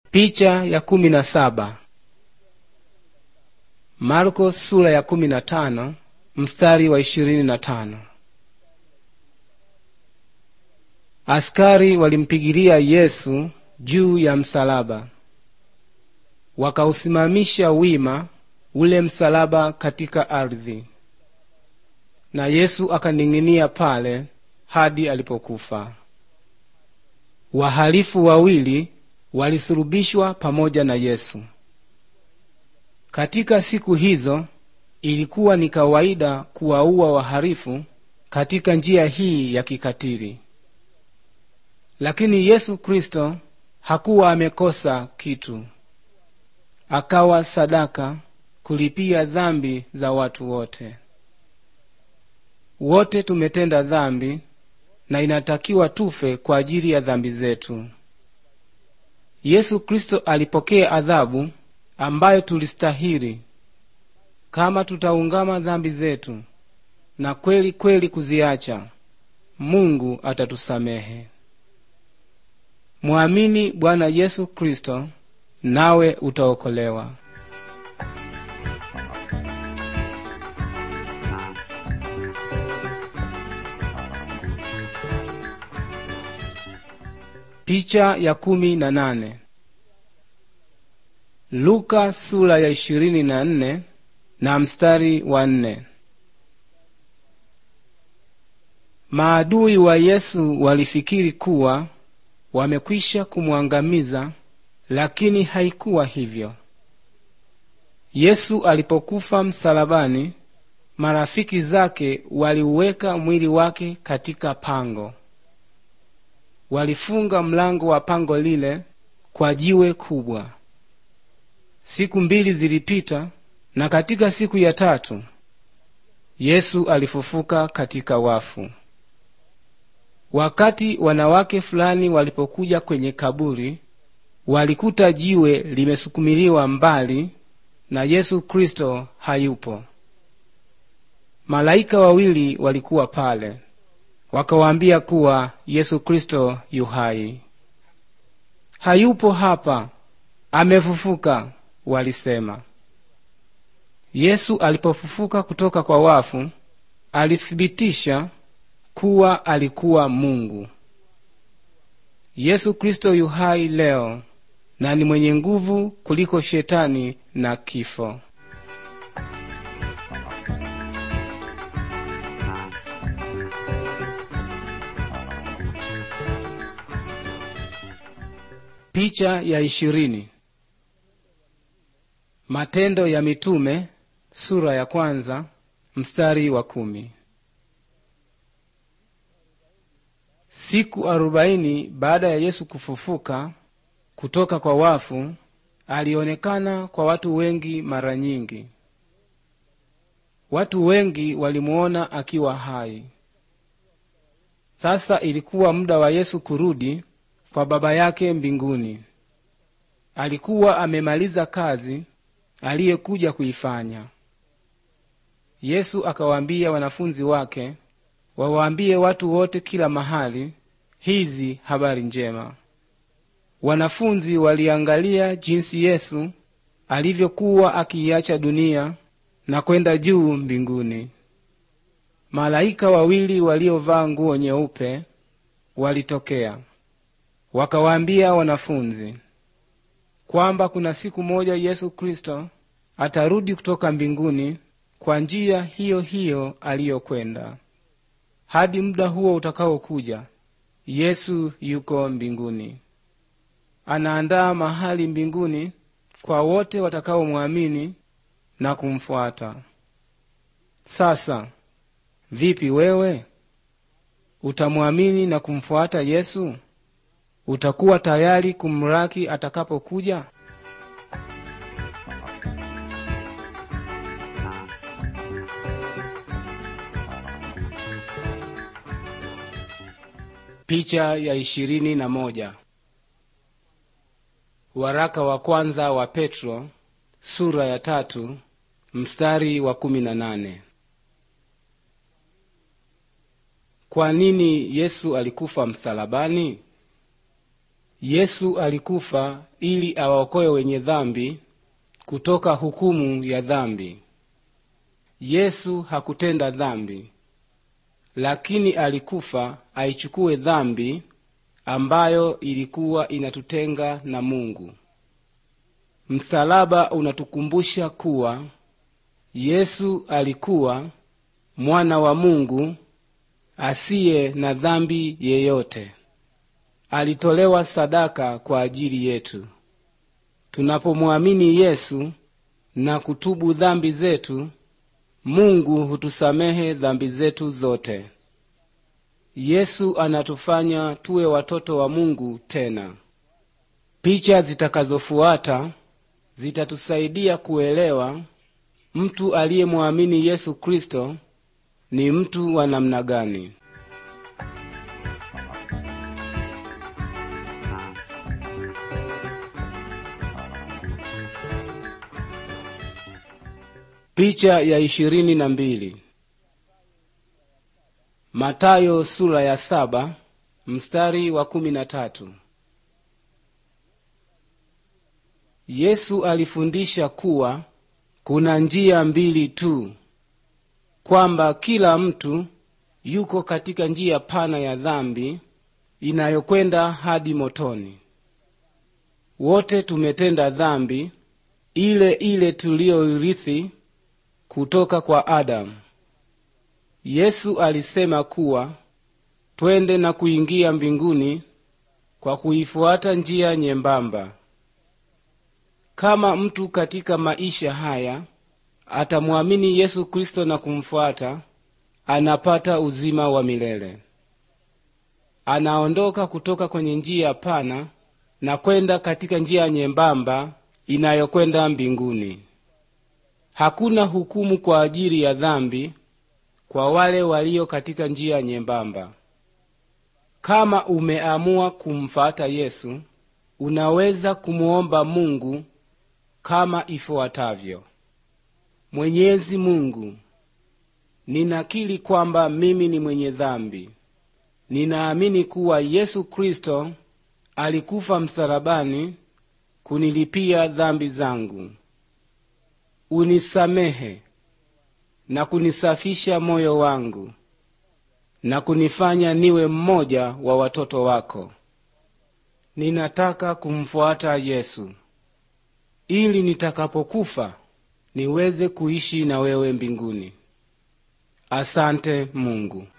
Picha ya 17. Marko sura ya 15 mstari wa 25. Askari walimpigilia Yesu juu ya msalaba. Wakausimamisha wima ule msalaba katika ardhi. Na Yesu akaning'inia pale hadi alipokufa. Wahalifu wawili walisulubishwa pamoja na Yesu. Katika siku hizo ilikuwa ni kawaida kuwaua wahalifu katika njia hii ya kikatili. Lakini Yesu Kristo hakuwa amekosa kitu. Akawa sadaka kulipia dhambi za watu wote. Wote tumetenda dhambi na inatakiwa tufe kwa ajili ya dhambi zetu. Yesu Kristo alipokea adhabu ambayo tulistahili kama tutaungama dhambi zetu na kweli kweli kuziacha. Mungu atatusamehe. Muamini Bwana Yesu Kristo nawe utaokolewa. Picha ya 18. Luka sura ya 24 na mstari wa 4. Maadui wa Yesu walifikiri kuwa wamekwisha kumwangamiza, lakini haikuwa hivyo. Yesu alipokufa msalabani, marafiki zake waliuweka mwili wake katika pango. Walifunga mlango wa pango lile kwa jiwe kubwa. Siku 2 zilipita, na katika siku ya 3 Yesu alifufuka katika wafu. Wakati wanawake fulani walipokuja kwenye kaburi, walikuta jiwe limesukumiliwa mbali na Yesu Kristo hayupo. Malaika wawili walikuwa pale. Wakawaambia kuwa Yesu Kristo yu hai. Hayupo hapa, amefufuka, walisema. Yesu alipofufuka kutoka kwa wafu, alithibitisha kuwa alikuwa Mungu. Yesu Kristo yu hai leo na ni mwenye nguvu kuliko shetani na kifo. Picha ya 20. Matendo ya Mitume sura ya 1 mstari wa 10. Siku 40 baada ya Yesu kufufuka kutoka kwa wafu, alionekana kwa watu wengi mara nyingi. Watu wengi walimuona akiwa hai. Sasa ilikuwa muda wa Yesu kurudi kwa Baba yake mbinguni. Alikuwa amemaliza kazi aliyekuja kuifanya. Yesu akawaambia wanafunzi wake wawaambie watu wote kila mahali hizi habari njema. Wanafunzi waliangalia jinsi Yesu alivyokuwa akiiacha dunia na kwenda juu mbinguni. Malaika wawili waliovaa nguo nyeupe walitokea. Wakawaambia wanafunzi kwamba kuna siku moja Yesu Kristo atarudi kutoka mbinguni kwa njia hiyo hiyo aliyokwenda. Hadi muda huo utakaokuja, Yesu yuko mbinguni. Anaandaa mahali mbinguni kwa wote watakaomwamini na kumfuata. Sasa, vipi wewe? Utamwamini na kumfuata Yesu? Utakuwa tayari kumlaki atakapokuja? Picha ya 21. Waraka wa kwanza wa Petro sura ya 3 mstari wa 18. Kwa nini Yesu alikufa msalabani? Yesu alikufa ili awaokoe wenye dhambi kutoka hukumu ya dhambi. Yesu hakutenda dhambi, lakini alikufa aichukue dhambi ambayo ilikuwa inatutenga na Mungu. Msalaba unatukumbusha kuwa Yesu alikuwa mwana wa Mungu asiye na dhambi yeyote. Alitolewa sadaka kwa ajili yetu. Tunapomwamini Yesu na kutubu dhambi zetu, Mungu hutusamehe dhambi zetu zote. Yesu anatufanya tuwe watoto wa Mungu tena. Picha zitakazofuata zitatusaidia kuelewa mtu aliyemwamini Yesu Kristo ni mtu wa namna gani. Picha ya 22. Matayo sura ya 7 mstari wa 13. Yesu alifundisha kuwa kuna njia mbili tu, kwamba kila mtu yuko katika njia pana ya dhambi inayokwenda hadi motoni. Wote tumetenda dhambi ile ile tuliyoirithi kutoka kwa Adamu. Yesu alisema kuwa twende na kuingia mbinguni kwa kuifuata njia nyembamba. Kama mtu katika maisha haya atamwamini Yesu Kristo na kumfuata, anapata uzima wa milele. Anaondoka kutoka kwenye njia pana na kwenda katika njia nyembamba inayokwenda mbinguni. Hakuna hukumu kwa ajili ya dhambi kwa wale walio katika njia nyembamba. Kama umeamua kumfuata Yesu, unaweza kumuomba Mungu kama ifuatavyo: Mwenyezi Mungu, ninakiri kwamba mimi ni mwenye dhambi. Ninaamini kuwa Yesu Kristo alikufa msalabani kunilipia dhambi zangu. Unisamehe na kunisafisha moyo wangu na kunifanya niwe mmoja wa watoto wako. Ninataka kumfuata Yesu ili nitakapokufa niweze kuishi na wewe mbinguni. Asante Mungu.